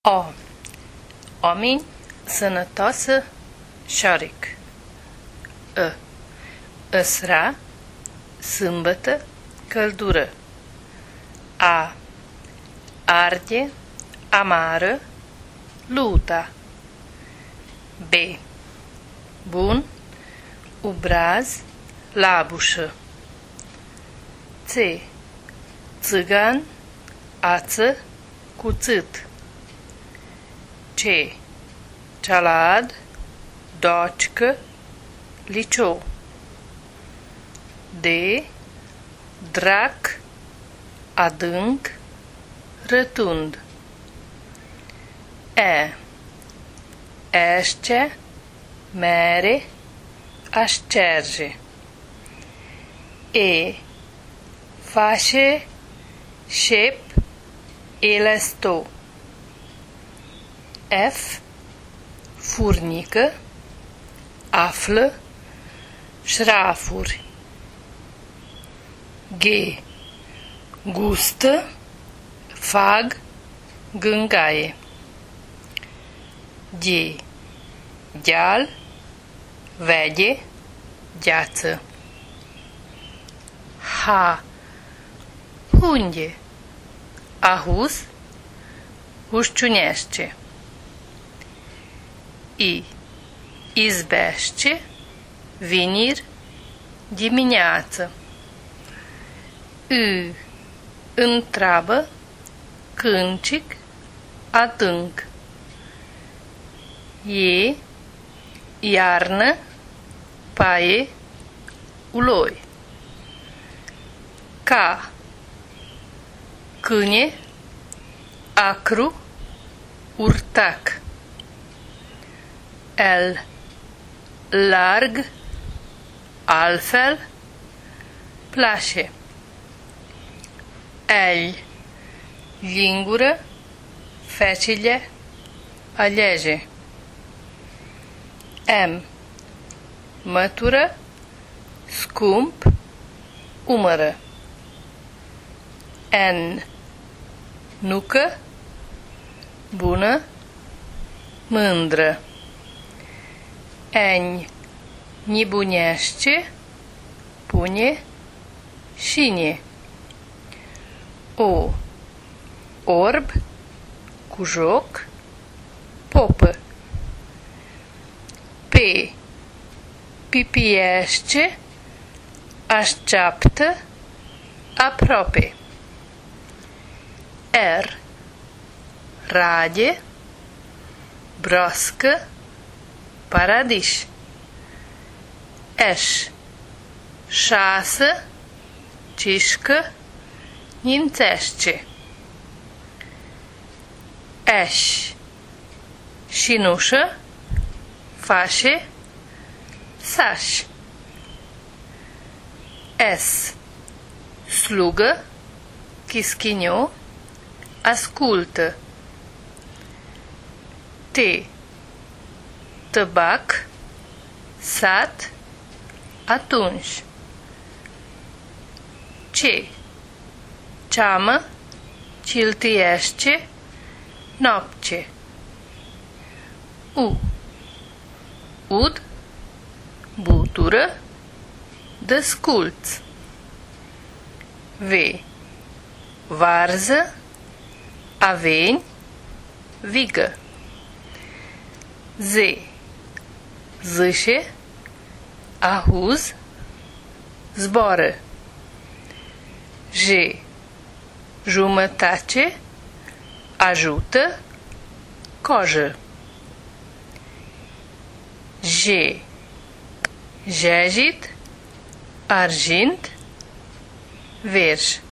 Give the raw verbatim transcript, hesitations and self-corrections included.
O. Oameni, sănătoasă, șoric. Ă. Ăsra, sâmbătă, căldură. A. Arde, amară, luta. B. Bun, ubraz, labușă. C. Țigan, ață, cuțit. C. Cealad, docică, liceu. D. Drac, adânc, rotund. E. Esce, mere, ascerge. E. Face, șep, elesto. F. Furnică, află, șrafuri. G. Gustă, fag, gângaie. G. Deal, vede, gheață. H. Hunde, ahus, hușciunește. I. Izbește, vinir, dimineață. I. Întreabă, câncic, adânc. E. Iarnă, paie, uloi. K. Câine, acru, urtac. L. Larg, altfel, place. L. Lingură, facile, alege. M. Mătură, scump, umără. N. Nucă, bună, mândră. N. Nebunește, pune, șine. O. Orb, cu joc, popă. P. Pipiește, așteaptă, aproape. R. Rade, broască, paradiș. Ș. Șasă, cișcă, nimțește. Aș. Șinușă, face, saș. S. Slugă, chischiniu, ascultă. T. Tabac, sat, atunci. C. Ceamă, ciltiește, nopce. U. Ud, butură, desculț. V. Varză, aveni, vigă. Z. Zâșe, ahuz, zboară. J. Jumătate, ajută, cojă. J. Jejit, argint, verj.